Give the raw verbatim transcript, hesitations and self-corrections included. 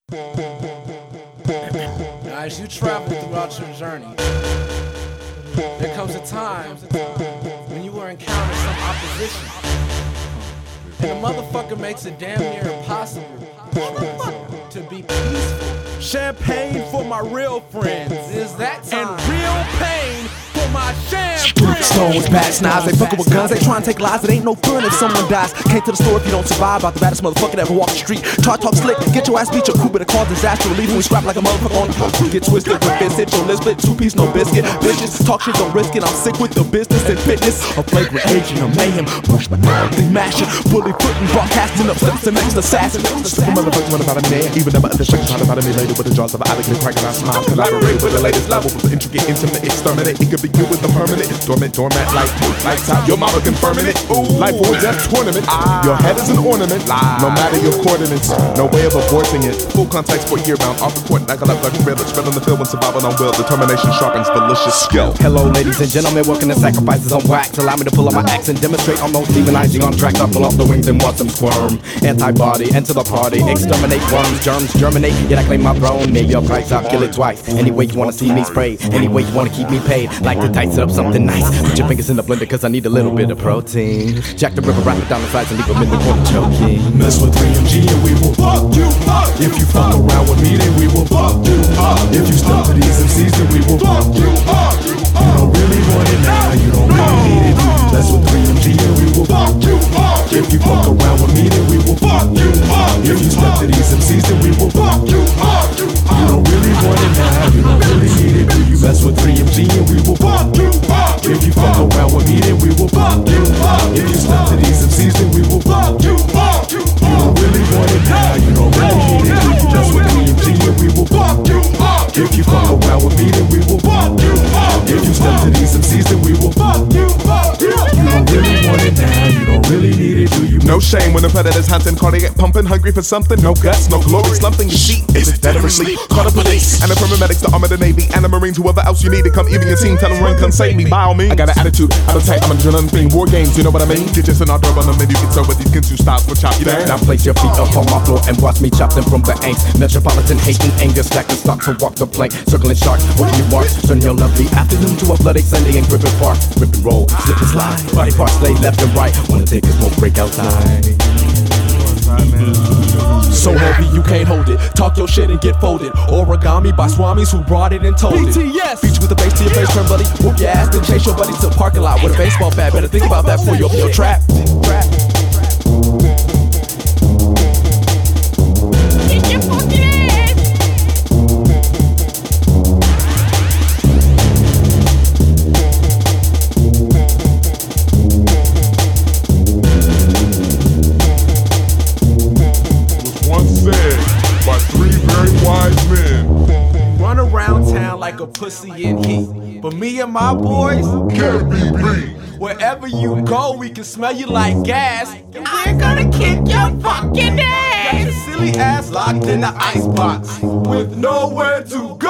Now, as you travel throughout your journey, there comes a time when you will encounter some opposition, and the motherfucker makes it damn near impossible to be peaceful. Champagne for my real friends. Is that time? And real pain for my sham friends. Stones, bats, knives, they fuckin' with guns. They tryna take lives, it ain't no fun if someone dies. Came to the store if you don't survive. About the baddest motherfucker that ever walked the street. Talk, talk slick, get your ass beat. Your crew better cause disaster. Leave we scrap like a motherfucker on the floor. Get twisted with fist, hit your list, split two piece, no biscuit. Bitches, talk shit, don't risk it. I'm sick with the business and fitness. A flagrant agent of mayhem. Push my everything mashing. Bully footin', broadcasting up steps and next assassin. Super motherfuckers when I'm out of there. Even though my other seconds trying to find me later with the jaws of an alligator cracking out smile. Collaborate with the latest level with the intricate, intimate, exterminate. It could be you with the permanent. Dormant, doormat, light, lights out. Your mama confirming it. Ooh. Life or death tournament. Ah. Your head is an ornament. Live. No matter your coordinates, no way of aborting it. Full context for year bound. Off the court, like a left like a village. Spread on the field when survival on will. Determination sharpens delicious skill. Hello, ladies and gentlemen, working the sacrifices on wax. Allow me to pull out my axe and demonstrate almost demonizing on tracks. I pull off the wings and watch them squirm. Antibody, enter the party. Exterminate worms, germs germinate. Yet I claim my throne. Maybe I'll price, I'll kill it twice. Anyway you wanna see me spray. Anyway you wanna keep me paid. Like to tighten up something nice. Put your fingers in the blender cause I need a little bit of protein. Jack the river, wrap it down the sides and leave them in the corner choking. Mess with three M G and we will fuck you up. If you fuck around with me then we will fuck you up. If you step to these M Cs then we will fuck you up. You don't really want it now, you don't really need it. Mess with three M G and we will fuck you up. If you fuck around with me then we will fuck you up. If you step to these M Cs then we will fuck you up. You don't really want it now, you don't really need it. Do you mess with three M G and we will fuck you up. If you fuck around with me then we will fuck you up. If you step to these M Cs then we will fuck you up. You don't really want it now, you don't really need it. Do you mess with three M G and we will fuck you up. If you fuck around with me then we will fuck you up. If you step to these M Cs then we will fuck you up. You don't really want it now, you don't really need it. Do you? No shame when the predator's hunting, cardiac pumping, hungry for something. No guts, no glory, slumping your sheet. Is it dead or asleep? Call the police and the paramedics, the army, the navy, and the marines. Whoever else you need to come, even your team, tell them run, come save me. By all means, I got an attitude, I don't take, I'm a adrenaline fiend. War games, you know what I mean? You're just an odd on the menu, get so with these Ginsu styles for chop you down. Now place your feet up on my floor and watch me chop them from the angst. Metropolitan hate and anger, stacking stock to walk the plank. Circling sharks, what you march, turn your lovely afternoon to a bloody Sunday and grip and park. Rip and roll, slip and slide, body parts lay left and right. Wanna take this won't break out time. So heavy you can't hold it. Talk your shit and get folded. Origami by swamis who brought it and told it. B T S. Beat you with the bass to your face, turn buddy. Whoop your ass, then chase your buddy to the parking lot with a baseball bat. Better think about that before you open your trap. Trap. Get your fucking ass. Once said by three very wise men. Run around town like a pussy in heat. But me and my boys Can't be beat. wherever you go, we can smell you like gas. I'm gonna kick your fucking Got ass. your silly ass locked in the icebox with nowhere to go.